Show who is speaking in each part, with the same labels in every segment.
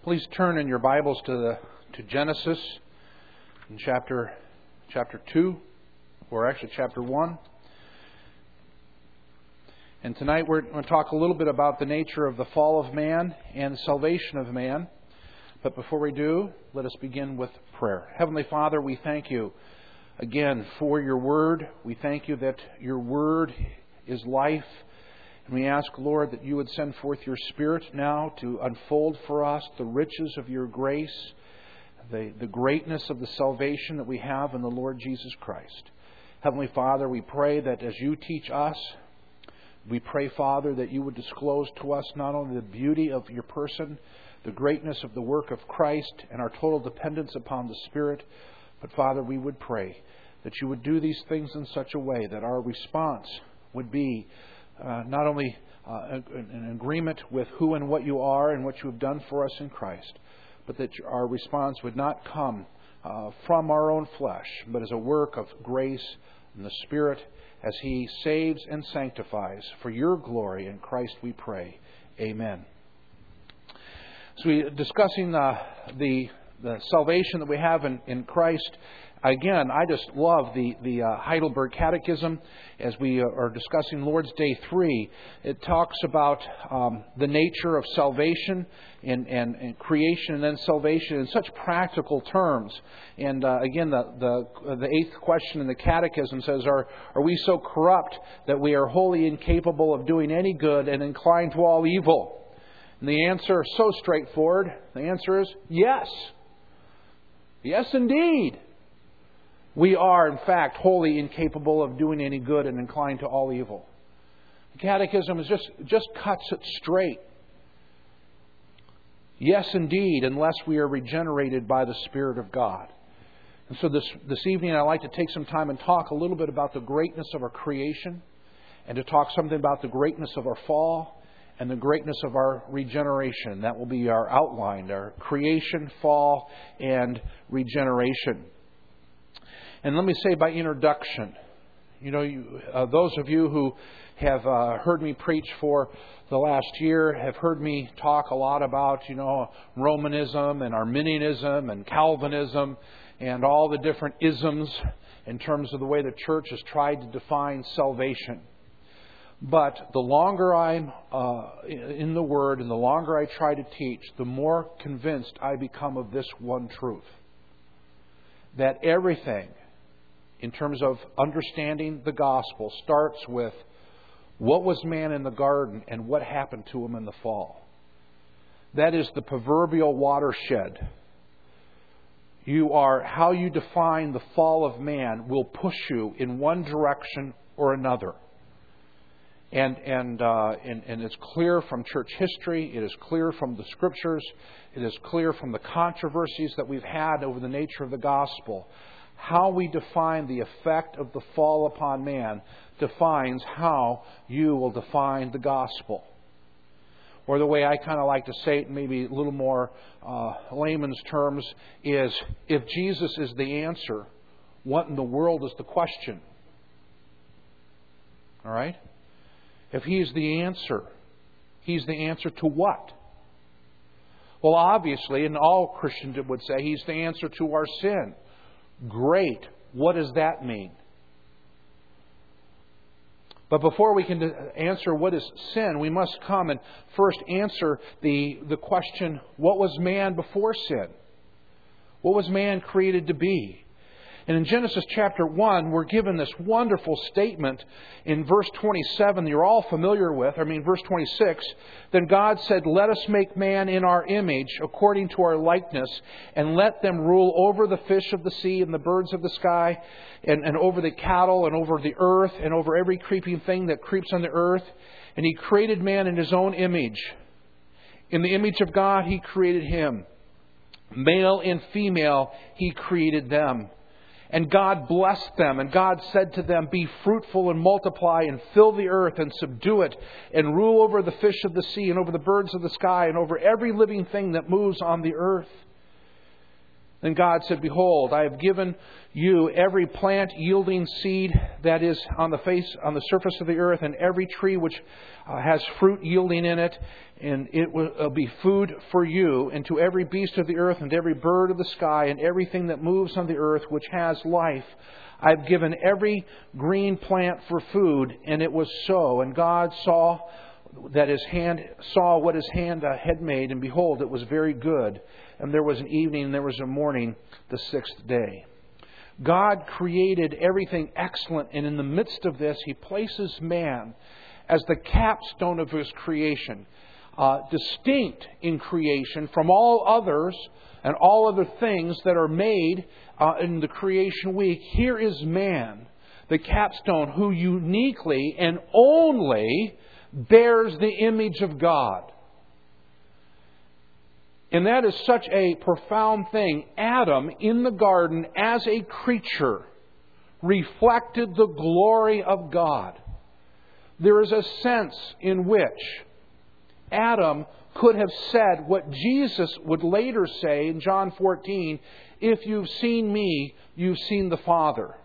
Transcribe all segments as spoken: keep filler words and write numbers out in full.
Speaker 1: Please turn in your Bibles to the to Genesis in chapter chapter two, or actually chapter one. And tonight we're going to talk a little bit about the nature of the fall of man and the salvation of man. But before we do, let us begin with prayer. Heavenly Father, we thank you again for your word. We thank you that your word is life. And we ask, Lord, that you would send forth your Spirit now to unfold for us the riches of your grace, the, the greatness of the salvation that we have in the Lord Jesus Christ. Heavenly Father, we pray that as you teach us, we pray, Father, that you would disclose to us not only the beauty of your person, the greatness of the work of Christ, and our total dependence upon the Spirit, but, Father, we would pray that you would do these things in such a way that our response would be Uh, not only uh, in agreement with who and what you are and what you have done for us in Christ, but that our response would not come uh, from our own flesh, but as a work of grace and the Spirit as He saves and sanctifies for your glory. In Christ we pray. Amen. So we discussing uh, the the salvation that we have in, in Christ. Again, I just love the, the uh, Heidelberg Catechism as we are discussing Lord's Day three. It talks about um, the nature of salvation and, and, and creation and then salvation in such practical terms. And uh, again, the, the the eighth question in the Catechism says, are, are we so corrupt that we are wholly incapable of doing any good and inclined to all evil? And the answer is so straightforward. The answer is yes. Yes, indeed. We are, in fact, wholly incapable of doing any good and inclined to all evil. The Catechism is just, just cuts it straight. Yes, indeed, unless we are regenerated by the Spirit of God. And so this, this evening I'd like to take some time and talk a little bit about the greatness of our creation, and to talk something about the greatness of our fall and the greatness of our regeneration. That will be our outline, our creation, fall, and regeneration. And let me say by introduction, you know, you, uh, those of you who have uh, heard me preach for the last year have heard me talk a lot about, you know, Romanism and Arminianism and Calvinism and all the different isms in terms of the way the church has tried to define salvation. But the longer I'm uh, in the Word and the longer I try to teach, the more convinced I become of this one truth. That everything, in terms of understanding the gospel, starts with what was man in the garden and what happened to him in the fall. That is the proverbial watershed. You are, how you define the fall of man will push you in one direction or another. And and, uh, and and it's clear from church history, it is clear from the Scriptures, it is clear from the controversies that we've had over the nature of the gospel. How we define the effect of the fall upon man defines how you will define the gospel. Or the way I kind of like to say it, maybe a little more uh, layman's terms, is if Jesus is the answer, what in the world is the question? All right? If He's the answer, He's the answer to what? Well, obviously, and all Christians would say, He's the answer to our sin. Great. What does that mean? But before we can answer what is sin, we must come and first answer the, the question, what was man before sin? What was man created to be? And in Genesis chapter one, we're given this wonderful statement in verse twenty-seven that you're all familiar with. I mean, verse twenty-six. Then God said, let us make man in our image, according to our likeness, and let them rule over the fish of the sea and the birds of the sky, and, and over the cattle and over the earth and over every creeping thing that creeps on the earth. And He created man in His own image. In the image of God, He created him. Male and female, He created them. And God blessed them, and God said to them, be fruitful and multiply and fill the earth and subdue it and rule over the fish of the sea and over the birds of the sky and over every living thing that moves on the earth. Then God said, Behold, I have given you every plant yielding seed that is on the face, on the surface of the earth, and every tree which uh, has fruit yielding in it, and it will uh, be food for you, and to every beast of the earth, and every bird of the sky, and everything that moves on the earth which has life. I've given every green plant for food, and it was so. And God saw that his hand saw what his hand uh, had made, and behold, it was very good. And there was an evening, and there was a morning, the sixth day. God created everything excellent, and in the midst of this, He places man as the capstone of His creation, uh, distinct in creation from all others and all other things that are made uh, in the creation week. Here is man, the capstone, who uniquely and only bears the image of God. And that is such a profound thing. Adam, in the garden, as a creature, reflected the glory of God. There is a sense in which Adam could have said what Jesus would later say in John fourteen, if you've seen me, you've seen the Father.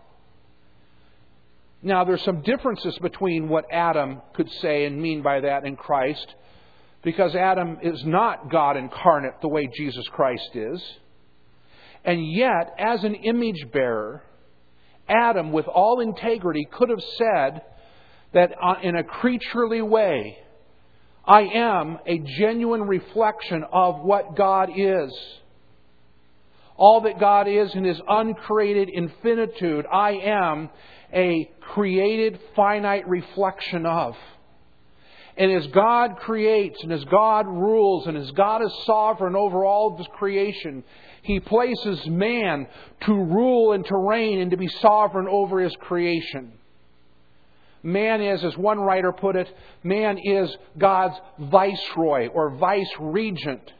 Speaker 1: Now, there's some differences between what Adam could say and mean by that in Christ, because Adam is not God incarnate the way Jesus Christ is. And yet, as an image bearer, Adam, with all integrity, could have said that in a creaturely way, I am a genuine reflection of what God is. All that God is in His uncreated infinitude, I am a created finite reflection of. And as God creates, and as God rules, and as God is sovereign over all of His creation, He places man to rule and to reign and to be sovereign over His creation. Man is, as one writer put it, man is God's viceroy or vice-regent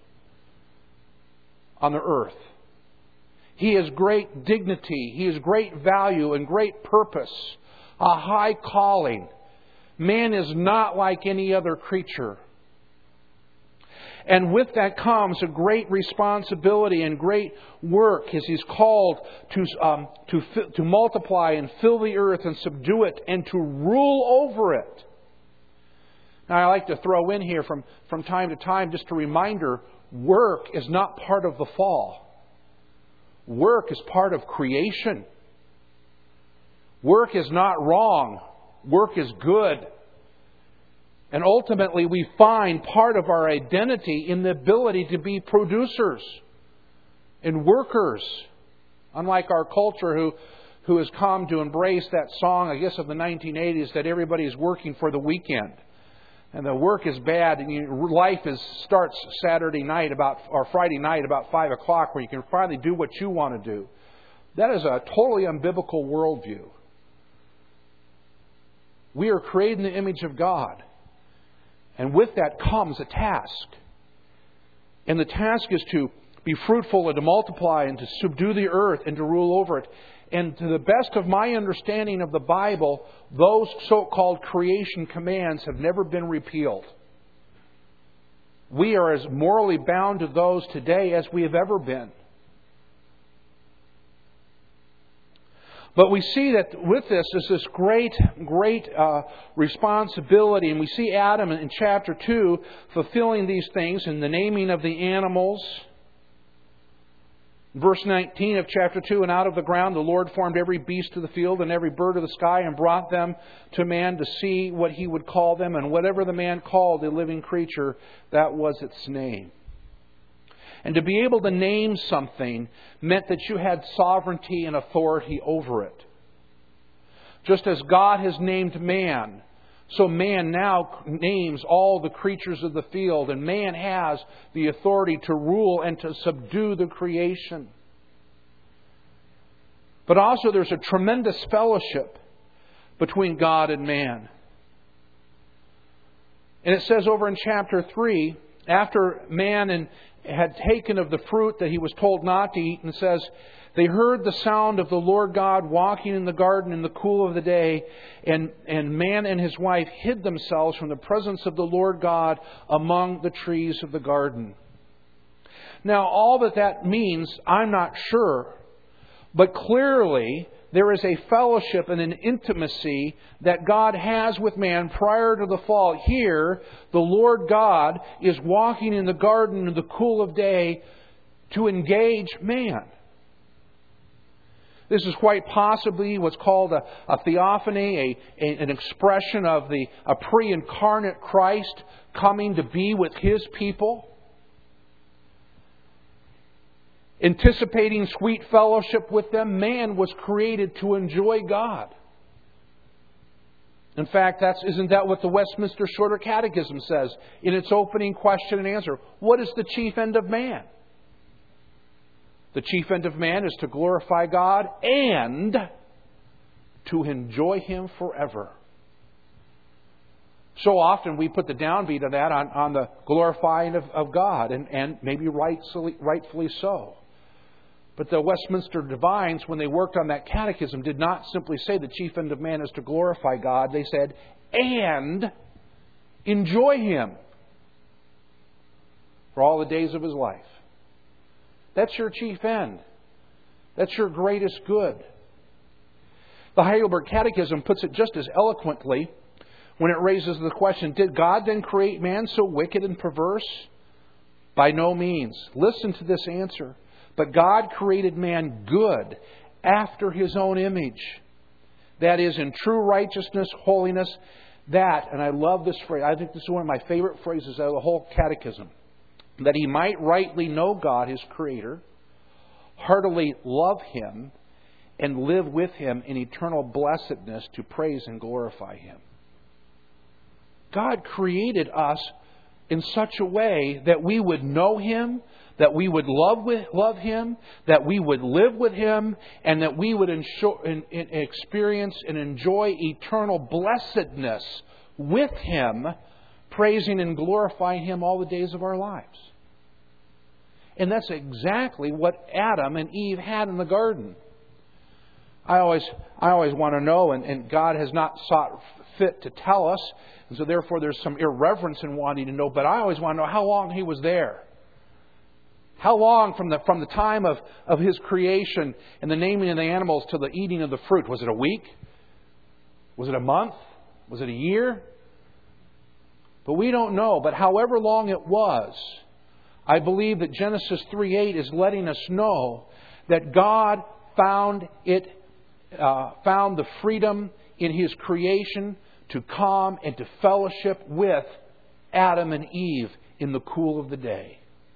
Speaker 1: on the earth. He has great dignity, He has great value and great purpose, a high calling. Man is not like any other creature. And with that comes a great responsibility and great work, as He's called to, um, to, to multiply and fill the earth and subdue it and to rule over it. Now, I like to throw in here from, from time to time just a reminder, work is not part of the fall. Work is part of creation. Work is not wrong. Work is good. And ultimately, we find part of our identity in the ability to be producers and workers. Unlike our culture who, who has come to embrace that song, I guess, of the nineteen eighties, that everybody is working for the weekend. And the work is bad, and you, life is starts Saturday night about or Friday night about five o'clock, where you can finally do what you want to do. That is a totally unbiblical worldview. We are created in the image of God. And with that comes a task. And the task is to be fruitful and to multiply and to subdue the earth and to rule over it. And to the best of my understanding of the Bible, those so-called creation commands have never been repealed. We are as morally bound to those today as we have ever been. But we see that with this is this great, great uh, responsibility. And we see Adam in chapter two fulfilling these things in the naming of the animals. Verse nineteen of chapter two, and out of the ground the Lord formed every beast of the field and every bird of the sky and brought them to man to see what he would call them. And whatever the man called a living creature, that was its name. And to be able to name something meant that you had sovereignty and authority over it. Just as God has named man, so man now names all the creatures of the field, and man has the authority to rule and to subdue the creation. But also there's a tremendous fellowship between God and man. And it says over in chapter three, after man and had taken of the fruit that he was told not to eat, and says, they heard the sound of the Lord God walking in the garden in the cool of the day, and, and man and his wife hid themselves from the presence of the Lord God among the trees of the garden. Now, all that that means, I'm not sure. But clearly, there is a fellowship and an intimacy that God has with man prior to the fall. Here, the Lord God is walking in the garden in the cool of day to engage man. This is quite possibly what's called a, a theophany, a, a, an expression of the a pre-incarnate Christ coming to be with His people. Anticipating sweet fellowship with them, man was created to enjoy God. In fact, that's, isn't that what the Westminster Shorter Catechism says in its opening question and answer? What is the chief end of man? The chief end of man is to glorify God and to enjoy Him forever. So often we put the downbeat of that on, on the glorifying of, of God, and, and maybe rightfully, rightfully so. But the Westminster Divines, when they worked on that catechism, did not simply say the chief end of man is to glorify God. They said, and enjoy Him for all the days of his life. That's your chief end. That's your greatest good. The Heidelberg Catechism puts it just as eloquently when it raises the question, did God then create man so wicked and perverse? By no means. Listen to this answer. But God created man good after His own image. That is, in true righteousness, holiness. That, and I love this phrase, I think this is one of my favorite phrases out of the whole catechism. That he might rightly know God, His Creator, heartily love Him, and live with Him in eternal blessedness to praise and glorify Him. God created us in such a way that we would know Him, that we would love with, love Him, that we would live with Him, and that we would ensure, in, in, experience and enjoy eternal blessedness with Him, praising and glorifying Him all the days of our lives. And that's exactly what Adam and Eve had in the garden. I always, I always want to know, and, and God has not sought fit to tell us, and so therefore there's some irreverence in wanting to know, but I always want to know how long He was there. How long from the from the time of, of His creation and the naming of the animals to the eating of the fruit? Was it a week? Was it a month? Was it a year? But we don't know. But however long it was, I believe that Genesis three eight is letting us know that God found it, uh, found the freedom in His creation to come and to fellowship with Adam and Eve in the cool of the day.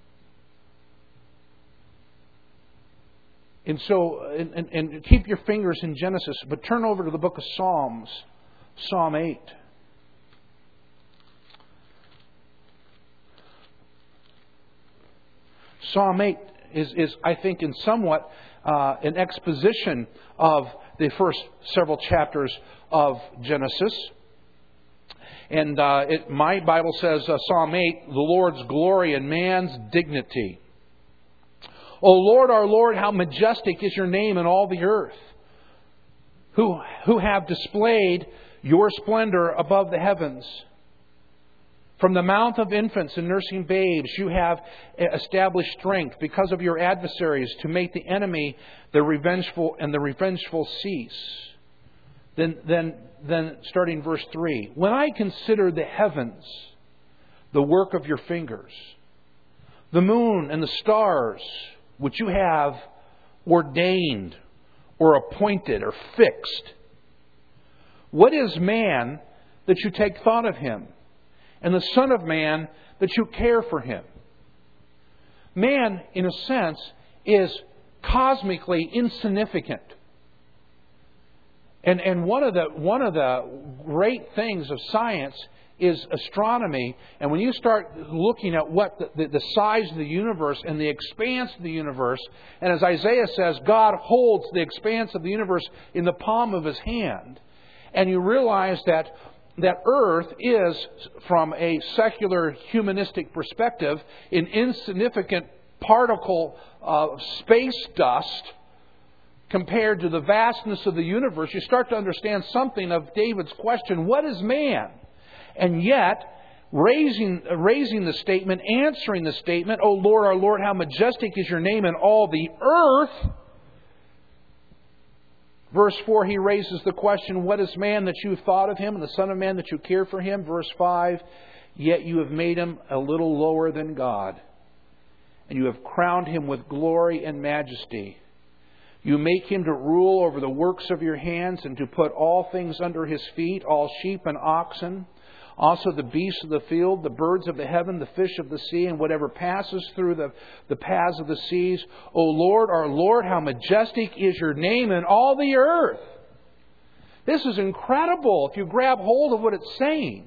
Speaker 1: And so, and, and, and keep your fingers in Genesis, but turn over to the book of Psalms, Psalm eight. Psalm eight is, is I think, in somewhat uh, an exposition of the first several chapters of Genesis. And uh, it, my Bible says, uh, Psalm eight, the Lord's glory and man's dignity. O Lord, our Lord, how majestic is your name in all the earth, who, who have displayed your splendor above the heavens. From the mouth of infants and nursing babes, you have established strength because of your adversaries to make the enemy the revengeful and the revengeful cease. Then, then, then starting verse three. When I consider the heavens, the work of your fingers, the moon and the stars, which you have ordained or appointed or fixed. What is man that you take thought of him? And the Son of Man that you care for him? Man, in a sense, is cosmically insignificant. And and one of the one of the great things of science is astronomy. And when you start looking at what the, the, the size of the universe and the expanse of the universe, and as Isaiah says, God holds the expanse of the universe in the palm of His hand, and you realize that that Earth is, from a secular humanistic perspective, an insignificant particle of space dust compared to the vastness of the universe, you start to understand something of David's question, what is man? And yet, raising, raising the statement, answering the statement, O Lord, our Lord, how majestic is your name in all the earth. Verse four, he raises the question, what is man that you have thought of him, and the Son of Man that you care for him? Verse five, yet you have made him a little lower than God, and you have crowned him with glory and majesty. You make him to rule over the works of your hands, and to put all things under his feet, all sheep and oxen, also the beasts of the field, the birds of the heaven, the fish of the sea, and whatever passes through the, the paths of the seas. O Lord, our Lord, how majestic is your name in all the earth. This is incredible if you grab hold of what it's saying.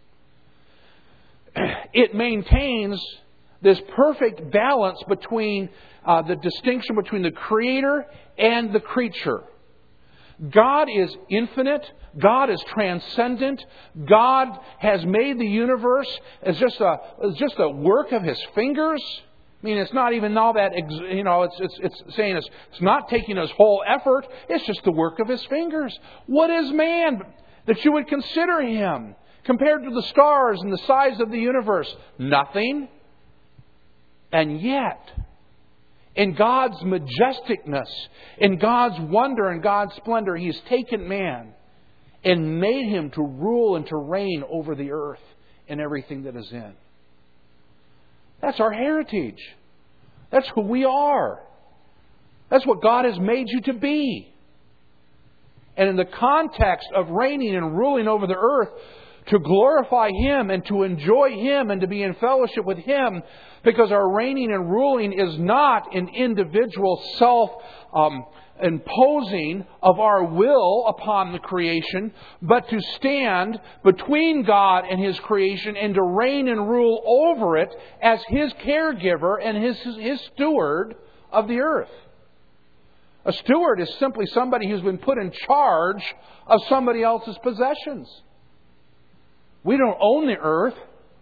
Speaker 1: It maintains this perfect balance between uh, the distinction between the Creator and the creature. God is infinite. God is transcendent. God has made the universe as just a as just a work of His fingers. I mean, it's not even all that, you know, it's it's, it's saying it's, it's not taking His whole effort. It's just the work of His fingers. What is man that you would consider him compared to the stars and the size of the universe? Nothing. And yet, in God's majesticness, in God's wonder and God's splendor, He's taken man and made him to rule and to reign over the earth and everything that is in. That's our heritage. That's who we are. That's what God has made you to be. And in the context of reigning and ruling over the earth, to glorify Him and to enjoy Him and to be in fellowship with Him, because our reigning and ruling is not an individual self um, imposing of our will upon the creation, but to stand between God and His creation and to reign and rule over it as His caregiver and His, His steward of the earth. A steward is simply somebody who's been put in charge of somebody else's possessions. We don't own the earth.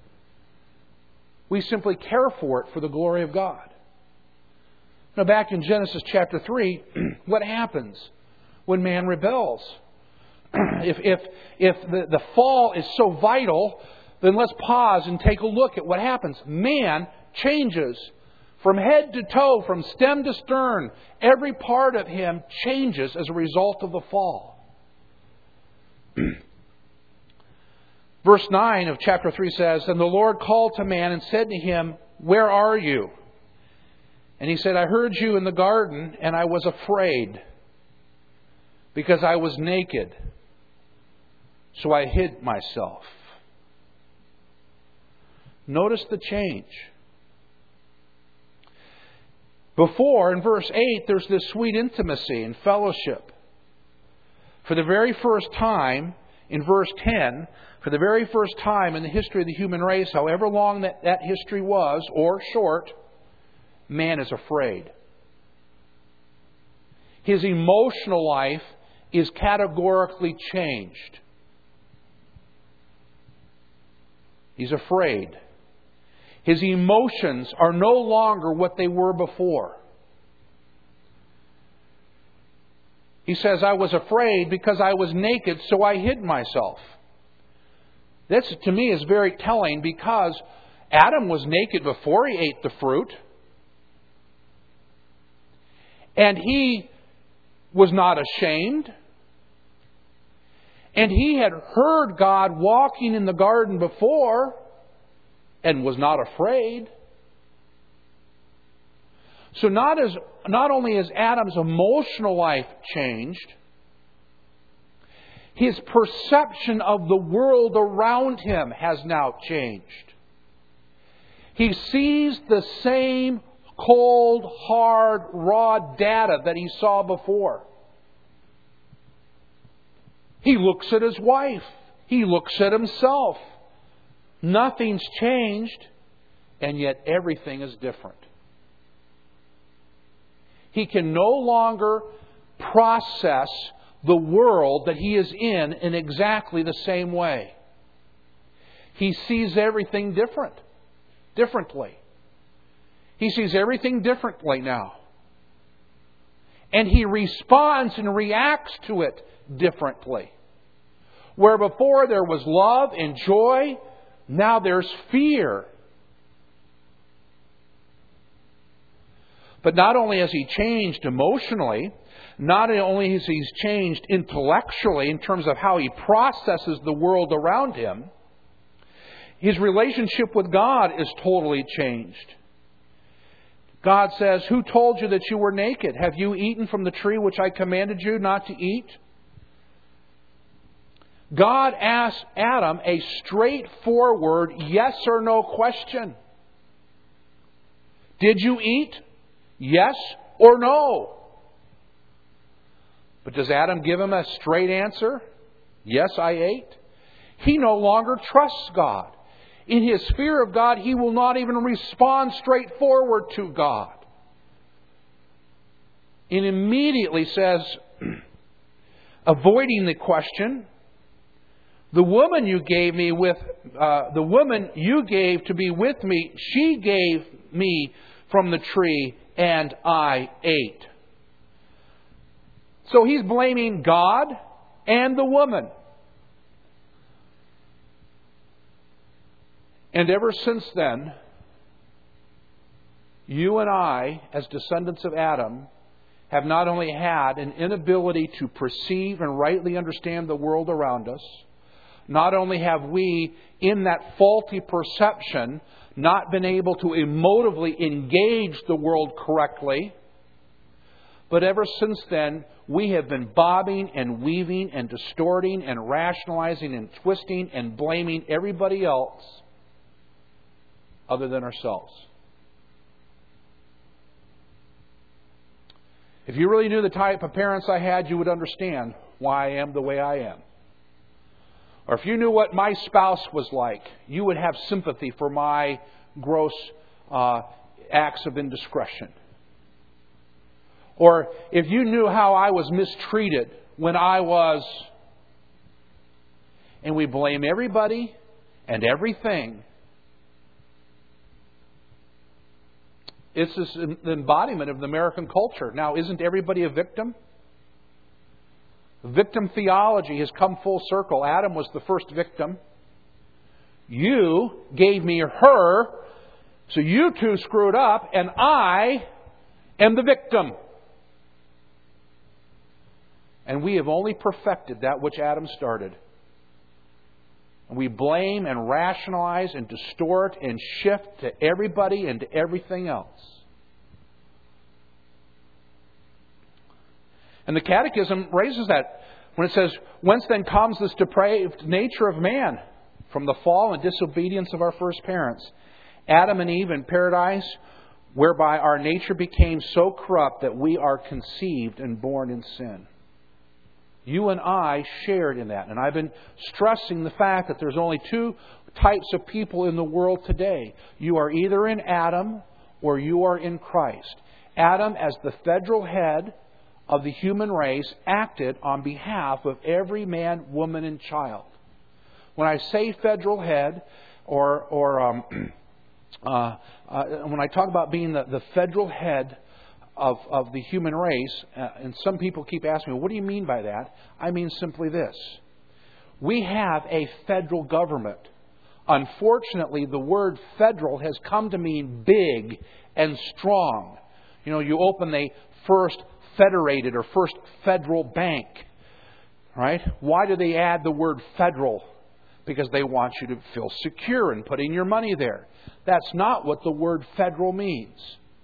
Speaker 1: We simply care for it for the glory of God. Now, back in Genesis chapter three, what happens when man rebels? if if if the, the fall is so vital, then let's pause and take a look at what happens. Man changes from head to toe, from stem to stern. Every part of him changes as a result of the fall. Verse nine of chapter three says, and the Lord called to man and said to him, where are you? And he said, I heard you in the garden, and I was afraid, because I was naked. So I hid myself. Notice the change. Before, in verse eight, there's this sweet intimacy and fellowship. For the very first time, in verse ten, for the very first time in the history of the human race, however long that, that history was, or short, man is afraid. His emotional life is categorically changed. He's afraid. His emotions are no longer what they were before. He says, I was afraid because I was naked, so I hid myself. This, to me, is very telling, because Adam was naked before he ate the fruit. And he was not ashamed. And he had heard God walking in the garden before and was not afraid. So not as not only is Adam's emotional life changed, his perception of the world around him has now changed. He sees the same cold, hard, raw data that he saw before. He looks at his wife. He looks at himself. Nothing's changed, and yet everything is different. He can no longer process the world that he is in in exactly the same way. He sees everything different, differently. He sees everything differently now. And he responds and reacts to it differently. Where before there was love and joy, Now there's fear. But not only has he changed emotionally, not only has he changed intellectually in terms of how he processes the world around him, his relationship with God is totally changed. God says, "Who told you that you were naked? Have you eaten from the tree which I commanded you not to eat?" God asked Adam a straightforward yes or no question. Did you eat? Yes or no? But does Adam give him a straight answer? Yes, I ate. He no longer trusts God. In his fear of God, he will not even respond straightforward to God. And immediately says, avoiding the question, the woman you gave me with, uh, the woman you gave to be with me, she gave me from the tree and I ate. So he's blaming God and the woman. And ever since then, you and I, as descendants of Adam, have not only had an inability to perceive and rightly understand the world around us, not only have we, in that faulty perception, not been able to emotively engage the world correctly, but ever since then, we have been bobbing and weaving and distorting and rationalizing and twisting and blaming everybody else other than ourselves. If you really knew the type of parents I had, you would understand why I am the way I am. Or if you knew what my spouse was like, you would have sympathy for my gross uh, acts of indiscretion. Or if you knew how I was mistreated when I was... And we blame everybody and everything. It's this embodiment of the American culture. Now, isn't everybody a victim? Victim theology has come full circle. Adam was the first victim. You gave me her, so you two screwed up, and I am the victim. And we have only perfected that which Adam started. We blame and rationalize and distort and shift to everybody and to everything else. And the Catechism raises that when it says, "Whence then comes this depraved nature of man? From the fall and disobedience of our first parents, Adam and Eve in paradise, whereby our nature became so corrupt that we are conceived and born in sin." You and I shared in that. And I've been stressing the fact that there's only two types of people in the world today. You are either in Adam or you are in Christ. Adam, as the federal head of the human race, acted on behalf of every man, woman, and child. When I say federal head, or, or um, uh, uh, when I talk about being the, the federal head Of, of the human race, uh, and some people keep asking me, what do you mean by that? I mean simply this. We have a federal government. Unfortunately, the word federal has come to mean big and strong. You know, you open the first federated or first federal bank, right? Why do they add the word federal? Because they want you to feel secure in putting your money there. That's not what the word federal means.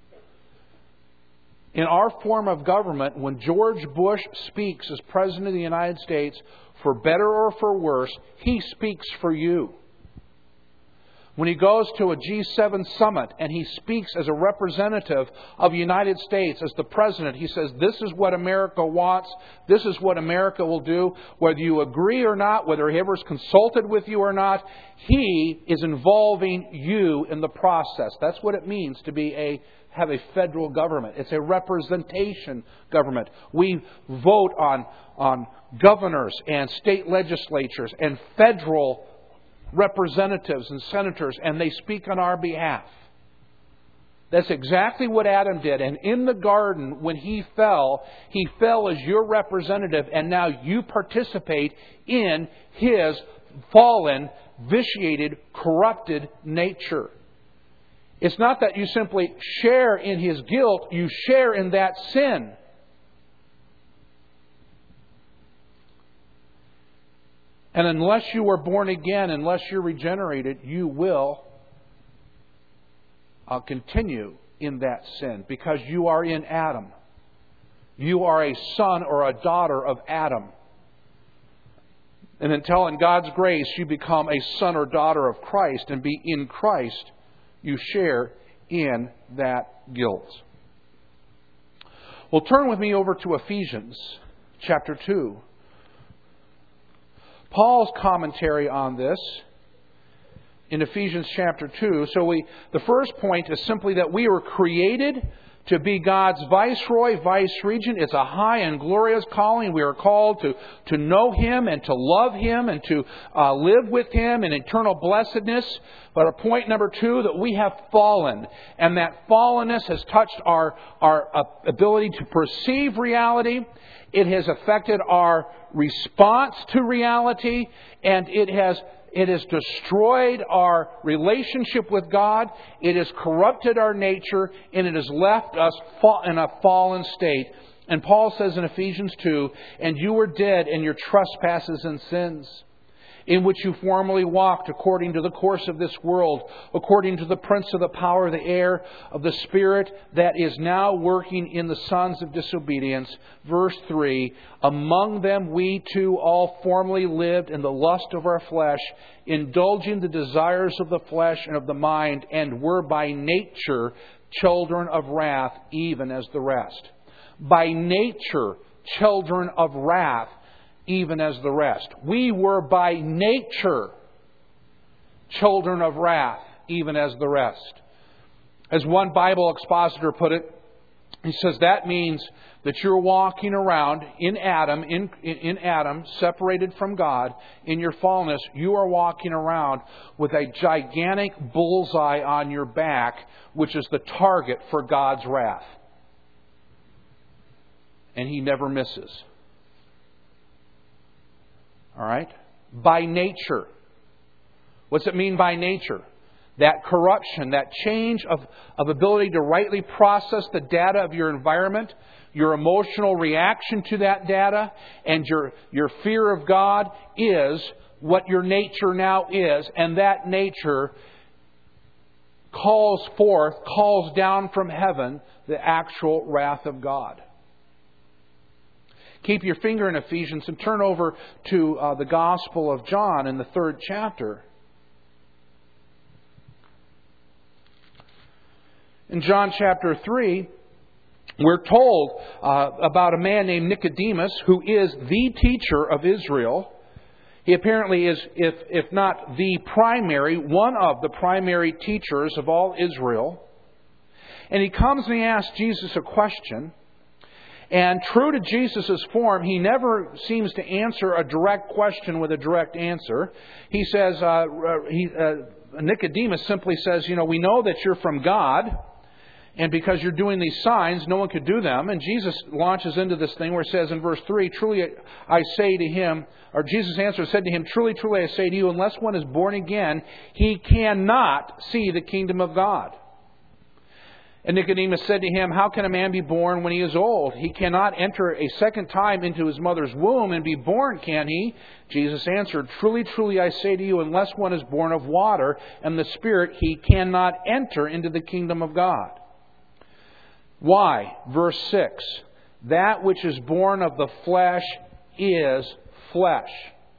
Speaker 1: In our form of government, when George Bush speaks as President of the United States, for better or for worse, he speaks for you. When he goes to a G seven summit and he speaks as a representative of the United States, as the President, he says, this is what America wants, this is what America will do, whether you agree or not, whether he ever is consulted with you or not, he is involving you in the process. That's what it means to be a have a federal government. It's a representation government. We vote on, on governors and state legislatures and federal representatives and senators, and they speak on our behalf. That's exactly what Adam did. And in the garden, when he fell, he fell as your representative, and now you participate in his fallen vitiated, corrupted nature. It's not that you simply share in his guilt, you share in that sin. And unless you are born again, unless you're regenerated, you will uh, continue in that sin because you are in Adam. You are a son or a daughter of Adam. And until in God's grace you become a son or daughter of Christ and be in Christ, you share in that guilt. Well, turn with me over to Ephesians chapter two. Paul's commentary on this in Ephesians chapter two. So we, the first point is simply that we were created to be God's viceroy, vice-regent. It's a high and glorious calling. We are called to, to know Him and to love Him and to uh, live with Him in eternal blessedness. But our point number two, that we have fallen. And that fallenness has touched our, our uh, ability to perceive reality. It has affected our response to reality. And it has It has destroyed our relationship with God. It has corrupted our nature. And it has left us in a fallen state. And Paul says in Ephesians two, "And you were dead in your trespasses and sins, in which you formerly walked according to the course of this world, according to the prince of the power of the air, of the spirit that is now working in the sons of disobedience." Verse three, "Among them we too all formerly lived in the lust of our flesh, indulging the desires of the flesh and of the mind, and were by nature children of wrath, even as the rest." By nature, children of wrath, even as the rest. We were by nature children of wrath, even as the rest. As one Bible expositor put it, he says that means that you're walking around in Adam, in, in Adam, separated from God, in your fallenness. You are walking around with a gigantic bullseye on your back, which is the target for God's wrath. And He never misses. All right? By nature. What's it mean by nature? That corruption, that change of, of ability to rightly process the data of your environment, your emotional reaction to that data, and your, your fear of God is what your nature now is. And that nature calls forth, calls down from heaven the actual wrath of God. Keep your finger in Ephesians and turn over to uh, the Gospel of John in the third chapter. In John chapter three, we're told uh, about a man named Nicodemus, who is the teacher of Israel. He apparently is, if, if not the primary, one of the primary teachers of all Israel. And he comes and he asks Jesus a question. And true to Jesus' form, he never seems to answer a direct question with a direct answer. He says, uh, he, uh, Nicodemus simply says, you know, we know that you're from God, and because you're doing these signs, no one could do them. And Jesus launches into this thing where it says in verse three, "Truly I say to him," or Jesus answered, said to him, "Truly, truly I say to you, unless one is born again, he cannot see the kingdom of God." And Nicodemus said to him, "How can a man be born when he is old? He cannot enter a second time into his mother's womb and be born, can he?" Jesus answered, "Truly, truly, I say to you, unless one is born of water and the Spirit, he cannot enter into the kingdom of God." Why? Verse six, "That which is born of the flesh is flesh,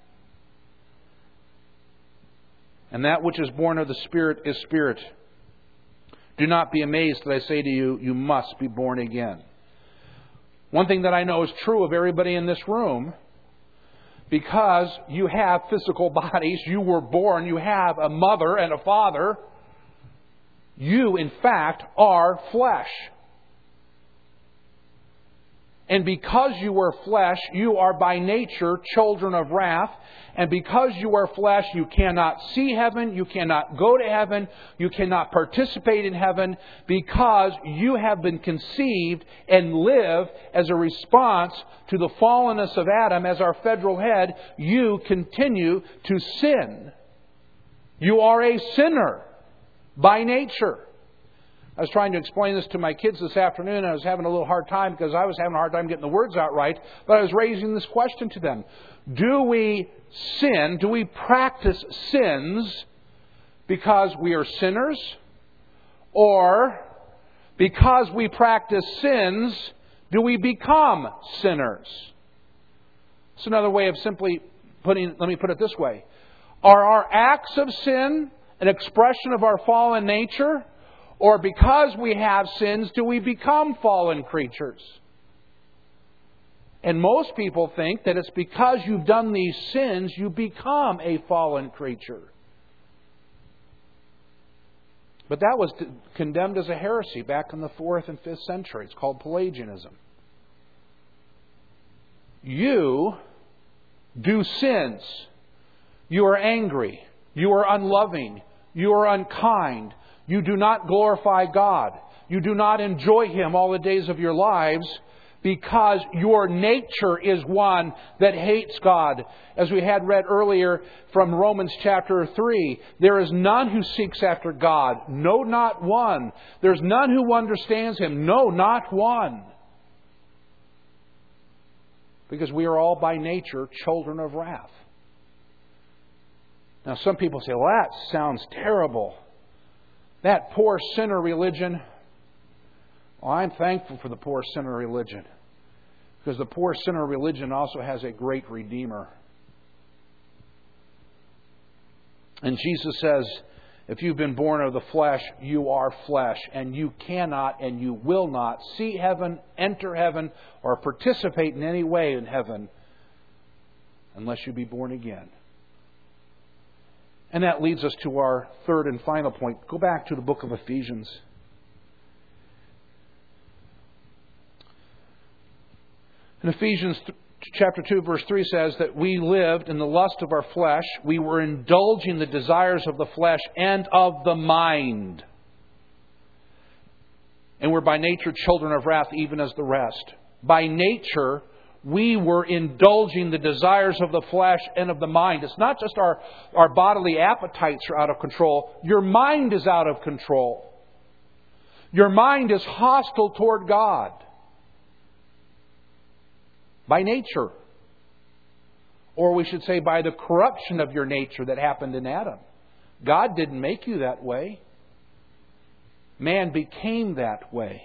Speaker 1: and that which is born of the Spirit is spirit. Do not be amazed that I say to you, you must be born again." One thing that I know is true of everybody in this room, because you have physical bodies, you were born, you have a mother and a father, you in fact are flesh. And because you are flesh, you are by nature children of wrath. And because you are flesh, you cannot see heaven, you cannot go to heaven, you cannot participate in heaven, because you have been conceived and live as a response to the fallenness of Adam as our federal head. You continue to sin. You are a sinner by nature. I was trying to explain this to my kids this afternoon, and I was having a little hard time because I was having a hard time getting the words out right. But I was raising this question to them. Do we sin, do we practice sins because we are sinners? Or because we practice sins, do we become sinners? It's another way of simply putting, let me put it this way. Are our acts of sin an expression of our fallen nature? Or because we have sins, do we become fallen creatures? And most people think that it's because you've done these sins, you become a fallen creature. But that was condemned as a heresy back in the fourth and fifth century. It's called Pelagianism. You do sins. You are angry. You are unloving. You are unkind. You do not glorify God. You do not enjoy Him all the days of your lives because your nature is one that hates God. As we had read earlier from Romans chapter three, there is none who seeks after God. No, not one. There's none who understands Him. No, not one. Because we are all by nature children of wrath. Now some people say, well, that sounds terrible. That poor sinner religion. Well, I'm thankful for the poor sinner religion. Because the poor sinner religion also has a great Redeemer. And Jesus says, if you've been born of the flesh, you are flesh. And you cannot and you will not see heaven, enter heaven, or participate in any way in heaven unless you be born again. And that leads us to our third and final point. Go back to the book of Ephesians. In Ephesians chapter two, verse three says that we lived in the lust of our flesh. We were indulging the desires of the flesh and of the mind. And we're by nature children of wrath, even as the rest. By nature, we were indulging the desires of the flesh and of the mind. It's not just our, our bodily appetites are out of control. Your mind is out of control. Your mind is hostile toward God. By nature. Or we should say by the corruption of your nature that happened in Adam. God didn't make you that way. Man became that way.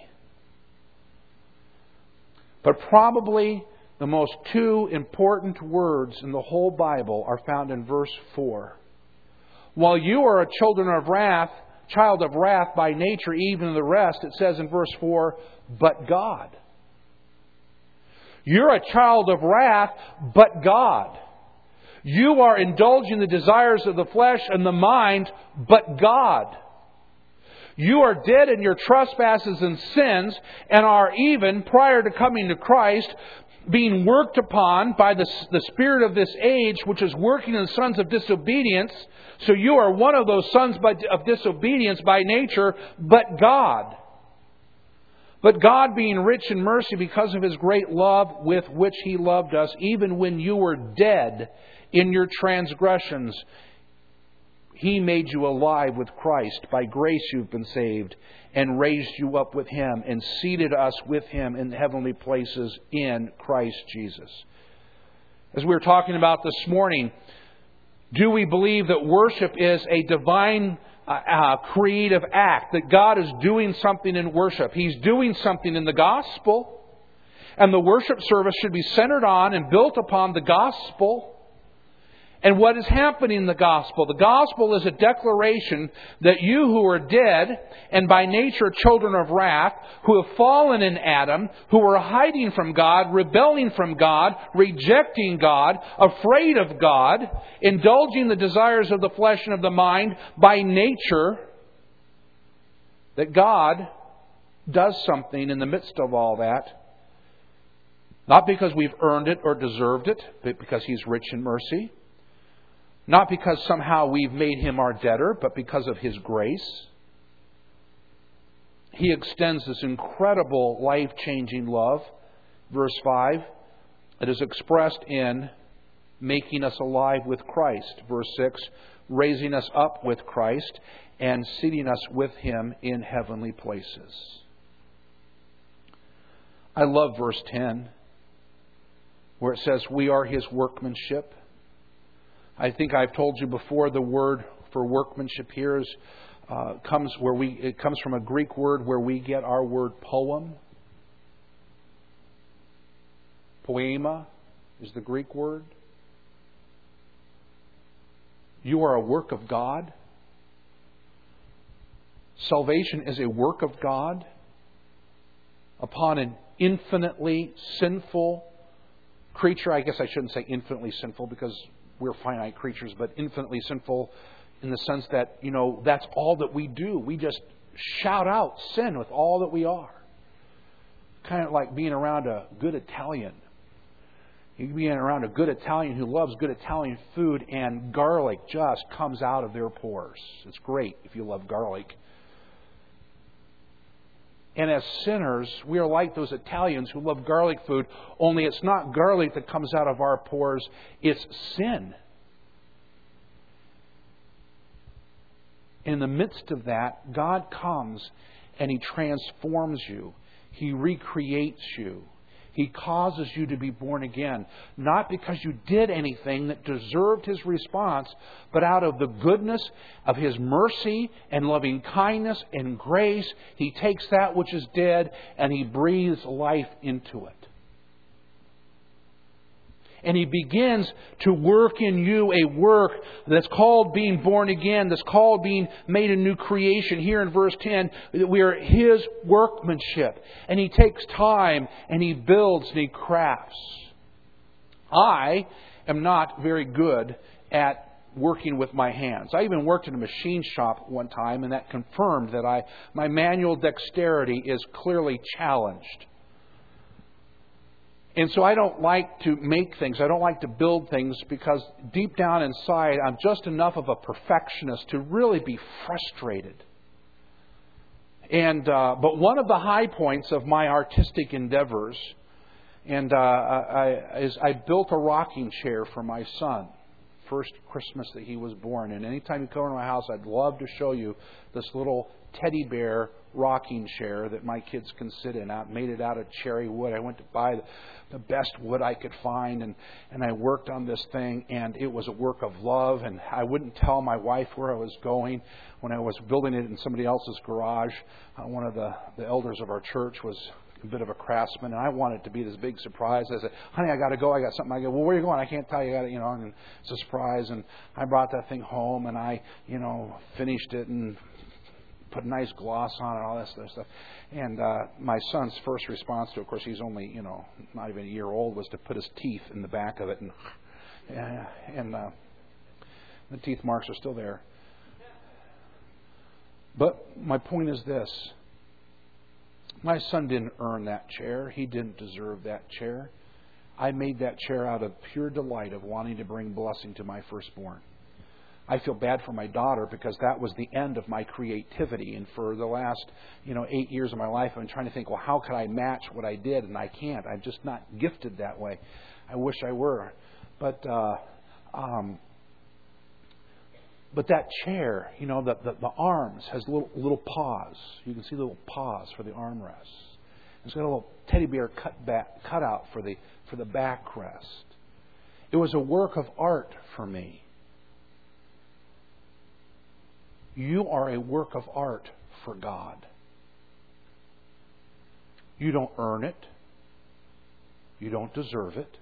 Speaker 1: But probably the most two important words in the whole Bible are found in verse four. While you are a children of wrath, child of wrath by nature, even the rest, it says in verse four, but God. You're a child of wrath, but God. You are indulging the desires of the flesh and the mind, but God. You are dead in your trespasses and sins, and are even, prior to coming to Christ, being worked upon by the, the spirit of this age, which is working in the sons of disobedience. So you are one of those sons by, of disobedience by nature, but God. But God, being rich in mercy because of His great love with which He loved us, even when you were dead in your transgressions, He made you alive with Christ. By grace you've been saved, and raised you up with Him, and seated us with Him in heavenly places in Christ Jesus. As we were talking about this morning, do we believe that worship is a divine uh, uh, creative act? That God is doing something in worship. He's doing something in the gospel. And the worship service should be centered on and built upon the gospel. And what is happening in the gospel? The gospel is a declaration that you who are dead and by nature children of wrath, who have fallen in Adam, who are hiding from God, rebelling from God, rejecting God, afraid of God, indulging the desires of the flesh and of the mind by nature, that God does something in the midst of all that. Not because we've earned it or deserved it, but because He's rich in mercy. Not because somehow we've made Him our debtor, but because of His grace. He extends this incredible life-changing love. Verse five, it is expressed in making us alive with Christ. Verse six, raising us up with Christ and seating us with Him in heavenly places. I love verse ten, where it says, we are His workmanship. I think I've told you before, the word for workmanship here is, uh, comes where we it comes from a Greek word where we get our word poem. Poema is the Greek word. You are a work of God. Salvation is a work of God upon an infinitely sinful creature. I guess I shouldn't say infinitely sinful because we're finite creatures, but infinitely sinful in the sense that, you know, that's all that we do. We just shout out sin with all that we are. Kind of like being around a good Italian. You can be around a good Italian who loves good Italian food, and garlic just comes out of their pores. It's great if you love garlic. And as sinners, we are like those Italians who love garlic food, only it's not garlic that comes out of our pores, it's sin. In the midst of that, God comes and He transforms you. He recreates you. He causes you to be born again. Not because you did anything that deserved His response, but out of the goodness of His mercy and loving kindness and grace, He takes that which is dead and He breathes life into it. And He begins to work in you a work that's called being born again, that's called being made a new creation. Here in verse ten, that we are His workmanship. And He takes time and He builds and He crafts. I am not very good at working with my hands. I even worked in a machine shop one time, and that confirmed that I my manual dexterity is clearly challenged. And so I don't like to make things. I don't like to build things because deep down inside, I'm just enough of a perfectionist to really be frustrated. And uh, but one of the high points of my artistic endeavors, and uh, I, is I built a rocking chair for my son. First Christmas that he was born. And anytime you come to my house, I'd love to show you this little teddy bear rocking chair that my kids can sit in. I made it out of cherry wood. I went to buy the best wood I could find, and, and I worked on this thing, and it was a work of love. And I wouldn't tell my wife where I was going when I was building it in somebody else's garage. Uh, one of the, the elders of our church was a bit of a craftsman, and I wanted it to be this big surprise. I said, honey, I got to go. I got something. I go, well, where are you going? I can't tell you. I got it, you know, and it's a surprise. And I brought that thing home, and I, you know, finished it and put a nice gloss on it, all that sort of stuff. And uh, my son's first response to it, of course, he's only, you know, not even a year old, was to put his teeth in the back of it. And, uh, and uh, the teeth marks are still there. But my point is this. My son didn't earn that chair. He didn't deserve that chair. I made that chair out of pure delight of wanting to bring blessing to my firstborn. I feel bad for my daughter because that was the end of my creativity. And for the last, you know, eight years of my life, I've been trying to think, well, how could I match what I did? And I can't. I'm just not gifted that way. I wish I were. But uh, um, but that chair, you know, the, the, the arms has little little paws. You can see little paws for the armrests. It's got a little teddy bear cut back, cut out for the for the backrest. It was a work of art for me. You are a work of art for God. You don't earn it. You don't deserve it.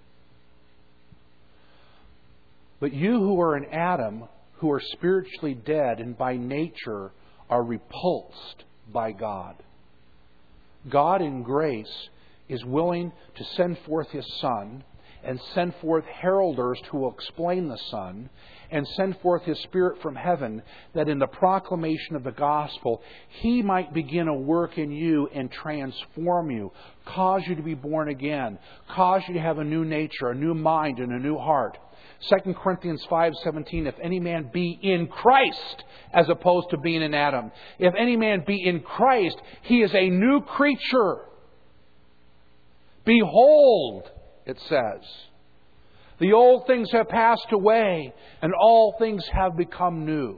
Speaker 1: But you who are in Adam, who are spiritually dead and by nature are repulsed by God. God in grace is willing to send forth His Son and send forth heralders who will explain the Son, and send forth His Spirit from heaven, that in the proclamation of the gospel, He might begin a work in you and transform you, cause you to be born again, cause you to have a new nature, a new mind, and a new heart. Second Corinthians five seventeen, if any man be in Christ, as opposed to being in Adam. If any man be in Christ, he is a new creature. Behold, it says, The old things have passed away, and all things have become new.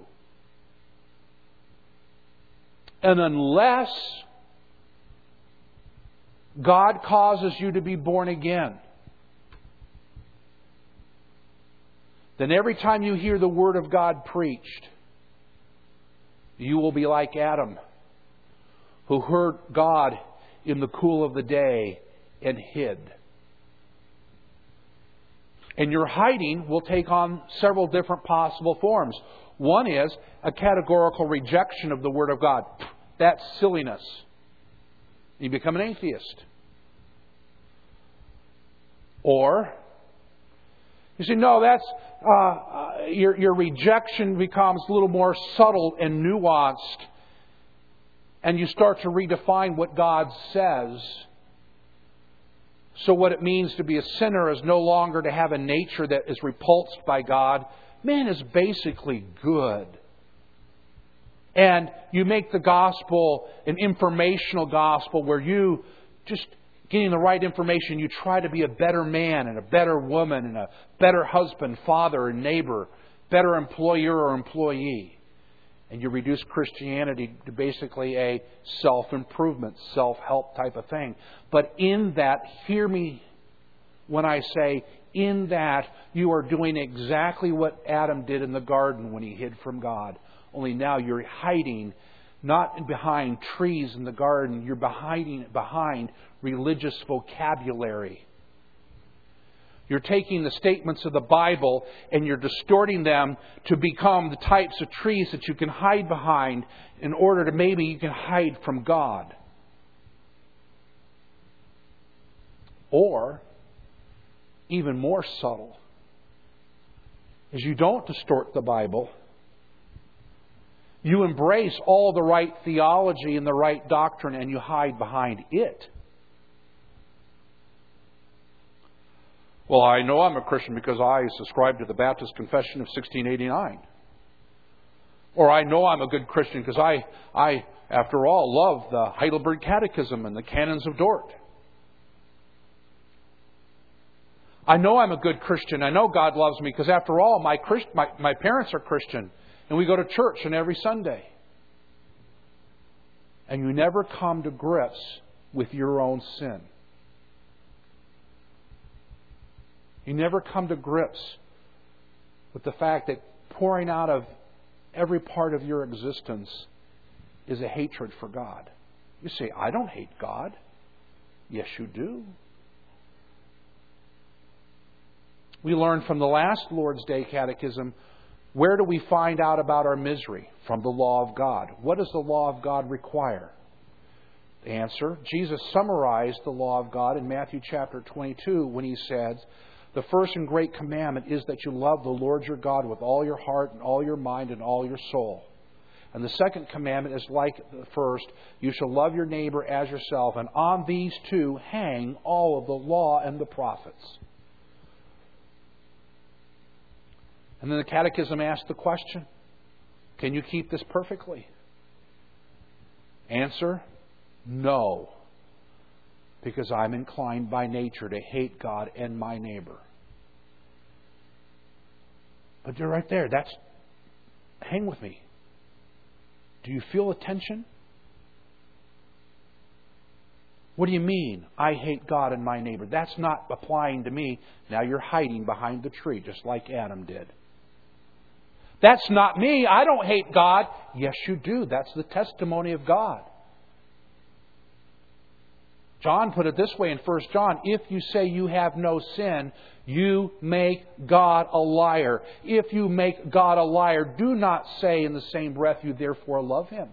Speaker 1: And unless God causes you to be born again, then every time you hear the Word of God preached, you will be like Adam, who heard God in the cool of the day and hid. And your hiding will take on several different possible forms. One is a categorical rejection of the Word of God. That's silliness. You become an atheist. Or, you say, no, that's uh, uh, your, your rejection becomes a little more subtle and nuanced. And you start to redefine what God says. So what it means to be a sinner is no longer to have a nature that is repulsed by God. Man is basically good. And you make the gospel an informational gospel where you, just getting the right information, you try to be a better man and a better woman and a better husband, father, and neighbor, better employer or employee. And you reduce Christianity to basically a self-improvement, self-help type of thing. But in that, hear me when I say, in that you are doing exactly what Adam did in the garden when he hid from God. Only now you're hiding, not behind trees in the garden, you're hiding behind religious vocabulary. You're taking the statements of the Bible and you're distorting them to become the types of trees that you can hide behind in order to maybe you can hide from God. Or, even more subtle, is you don't distort the Bible. You embrace all the right theology and the right doctrine and you hide behind it. Well, I know I'm a Christian because I subscribe to the Baptist Confession of sixteen eighty-nine. Or I know I'm a good Christian because I, I, after all, love the Heidelberg Catechism and the Canons of Dort. I know I'm a good Christian. I know God loves me because after all, my, Christ, my, my parents are Christian. And we go to church on every Sunday. And you never come to grips with your own sin. You never come to grips with the fact that pouring out of every part of your existence is a hatred for God. You say, I don't hate God. Yes, you do. We learned from the last Lord's Day Catechism, where do we find out about our misery? From the law of God. What does the law of God require? The answer, Jesus summarized the law of God in Matthew chapter twenty-two when He said, the first and great commandment is that you love the Lord your God with all your heart and all your mind and all your soul. And the second commandment is like the first, you shall love your neighbor as yourself. And on these two hang all of the law and the prophets. And then the Catechism asks the question, can you keep this perfectly? Answer, no. Because I'm inclined by nature to hate God and my neighbor. But you're right there. That's, hang with me. Do you feel a tension? What do you mean, I hate God and my neighbor? That's not applying to me. Now you're hiding behind the tree, just like Adam did. That's not me. I don't hate God. Yes, you do. That's the testimony of God. John put it this way in First John, if you say you have no sin, you make God a liar. If you make God a liar, do not say in the same breath you therefore love Him.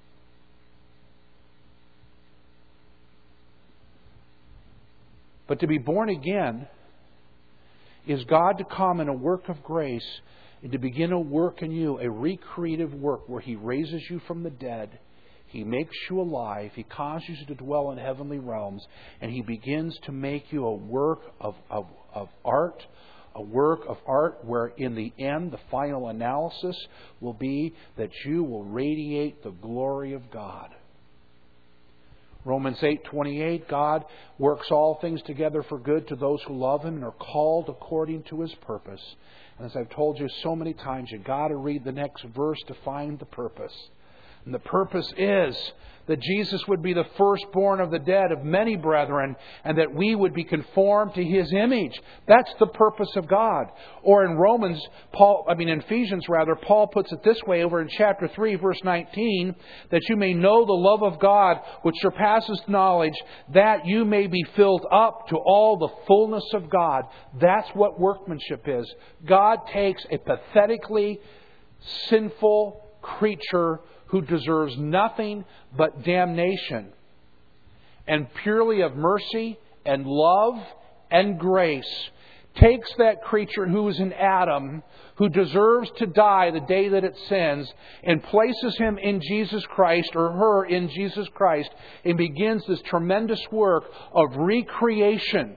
Speaker 1: But to be born again is God to come in a work of grace and to begin a work in you, a recreative work where He raises you from the dead. He makes you alive. He causes you to dwell in heavenly realms. And He begins to make you a work of, of, of art, a work of art where in the end, the final analysis will be that you will radiate the glory of God. Romans eight twenty-eight, God works all things together for good to those who love Him and are called according to His purpose. And as I've told you so many times, you've got to read the next verse to find the purpose. And the purpose is that Jesus would be the firstborn of the dead of many brethren, and that we would be conformed to His image. That's the purpose of God. Or in Romans, Paul, I mean in Ephesians rather, Paul puts it this way over in chapter three, verse nineteen, that you may know the love of God which surpasses knowledge, that you may be filled up to all the fullness of God. That's what workmanship is. God takes a pathetically sinful creature who deserves nothing but damnation, and purely of mercy and love and grace takes that creature who is in Adam, who deserves to die the day that it sins, and places him in Jesus Christ, or her in Jesus Christ, and begins this tremendous work of recreation.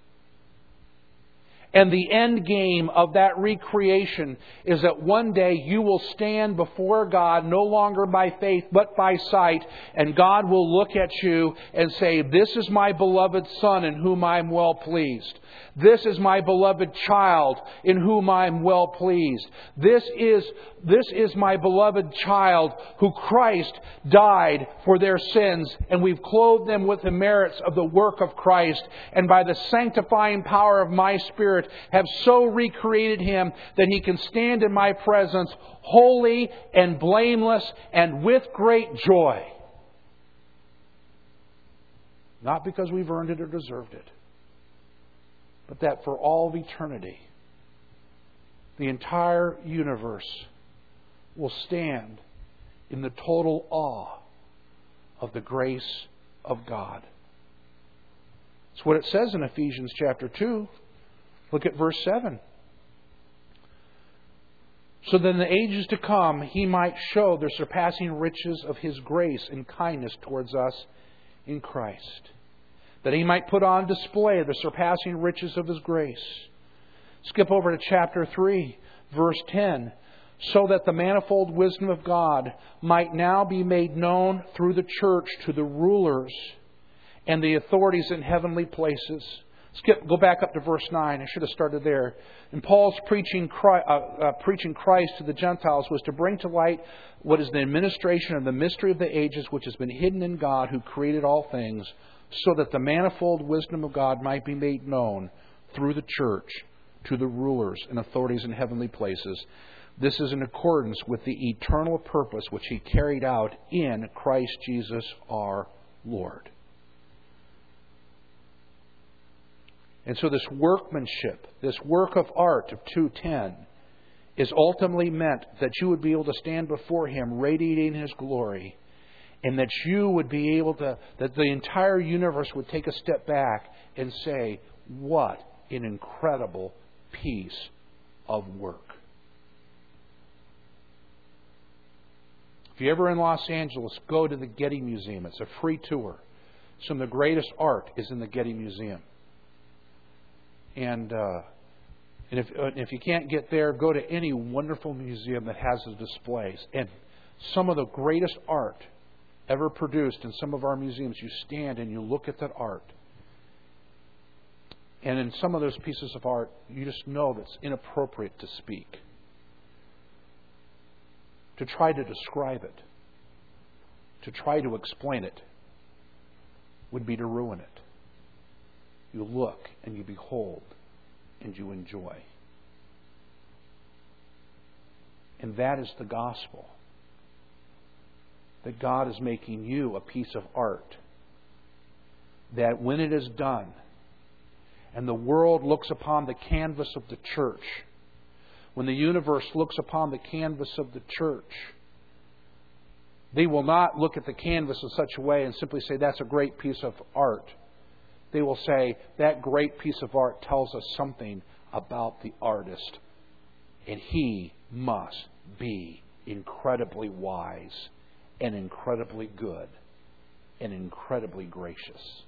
Speaker 1: And the end game of that recreation is that one day you will stand before God, no longer by faith, but by sight. And God will look at you and say, "This is my beloved Son in whom I am well pleased. This is my beloved child in whom I am well pleased. This is, this is my beloved child who Christ died for their sins. And we've clothed them with the merits of the work of Christ. And by the sanctifying power of my Spirit have so recreated him that he can stand in my presence holy and blameless and with great joy." Not because we've earned it or deserved it, but that for all of eternity, the entire universe will stand in the total awe of the grace of God. It's what it says in Ephesians chapter two. Look at verse seven. "So that in the ages to come He might show the surpassing riches of His grace and kindness towards us in Christ. That He might put on display the surpassing riches of His grace." Skip over to chapter three, verse ten. "So that the manifold wisdom of God might now be made known through the church to the rulers and the authorities in heavenly places." Skip, go back up to verse nine. I should have started there. And Paul's preaching Christ, uh, uh, preaching Christ to the Gentiles was to bring to light what is the administration of the mystery of the ages, which has been hidden in God who created all things, so that the manifold wisdom of God might be made known through the church to the rulers and authorities in heavenly places. This is in accordance with the eternal purpose which He carried out in Christ Jesus our Lord. And so this workmanship, this work of art of two ten, is ultimately meant that you would be able to stand before Him radiating His glory, and that you would be able to, that the entire universe would take a step back and say, "What an incredible piece of work." If you're ever in Los Angeles, go to the Getty Museum. It's a free tour. Some of the greatest art is in the Getty Museum. And uh, and if if you can't get there, go to any wonderful museum that has the displays. And some of the greatest art ever produced in some of our museums, you stand and you look at that art. And in some of those pieces of art, you just know that's inappropriate to speak. To try to describe it, to try to explain it, would be to ruin it. You look and you behold and you enjoy. And that is the gospel. That God is making you a piece of art. That when it is done, and the world looks upon the canvas of the church, when the universe looks upon the canvas of the church, they will not look at the canvas in such a way and simply say, "That's a great piece of art." They will say, "That great piece of art tells us something about the artist. And he must be incredibly wise and incredibly good and incredibly gracious."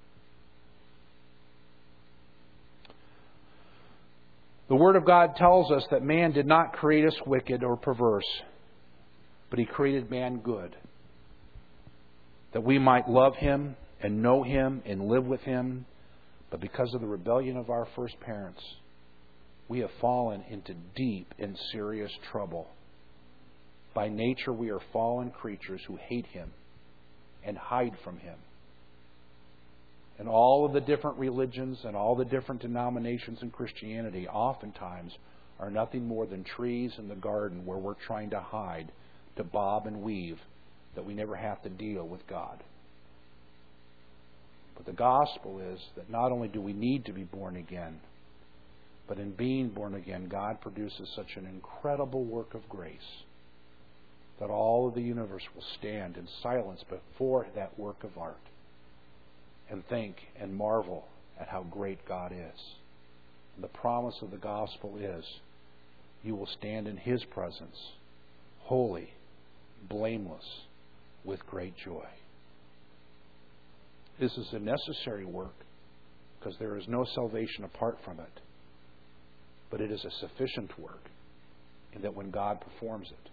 Speaker 1: The Word of God tells us that man did not create us wicked or perverse, but He created man good. that we might love Him and know Him and live with Him. But because of the rebellion of our first parents, we have fallen into deep and serious trouble. By nature, we are fallen creatures who hate Him and hide from Him. And all of the different religions and all the different denominations in Christianity oftentimes are nothing more than trees in the garden where we're trying to hide, to bob and weave, that we never have to deal with God. But the gospel is that not only do we need to be born again, but in being born again, God produces such an incredible work of grace that all of the universe will stand in silence before that work of art and think and marvel at how great God is. And the promise of the gospel is you will stand in His presence, holy, blameless, with great joy. This is a necessary work because there is no salvation apart from it. But it is a sufficient work in that when God performs it,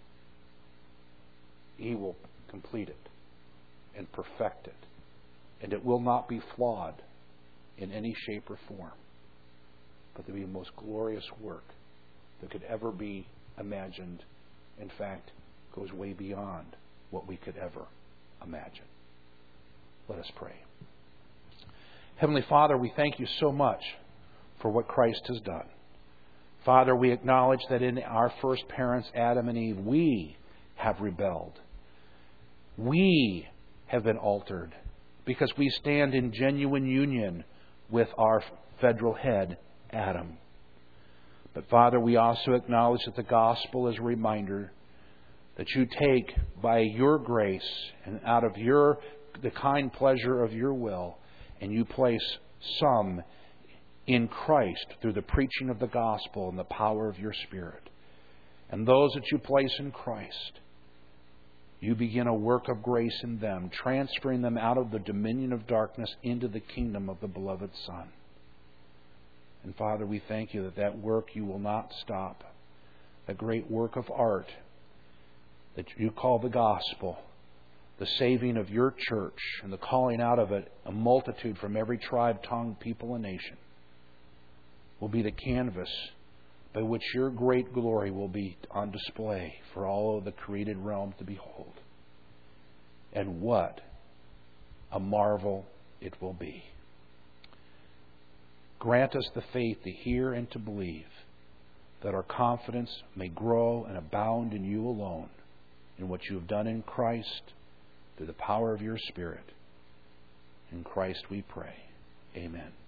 Speaker 1: He will complete it and perfect it. And it will not be flawed in any shape or form. But it will be the most glorious work that could ever be imagined. In fact, goes way beyond what we could ever imagine. Let us pray. Heavenly Father, we thank You so much for what Christ has done. Father, we acknowledge that in our first parents, Adam and Eve, we have rebelled. We have been altered because we stand in genuine union with our federal head, Adam. But Father, we also acknowledge that the gospel is a reminder that You take by Your grace and out of your the kind pleasure of Your will, and You place some in Christ through the preaching of the gospel and the power of Your Spirit. And those that You place in Christ, You begin a work of grace in them, transferring them out of the dominion of darkness into the kingdom of the beloved Son. And Father, we thank You that that work You will not stop. The great work of art that You call the gospel, the saving of Your church and the calling out of it a multitude from every tribe, tongue, people, and nation, will be the canvas by which Your great glory will be on display for all of the created realm to behold. And what a marvel it will be. Grant us the faith to hear and to believe, that our confidence may grow and abound in You alone, in what You have done in Christ, through the power of Your Spirit. In Christ we pray. Amen.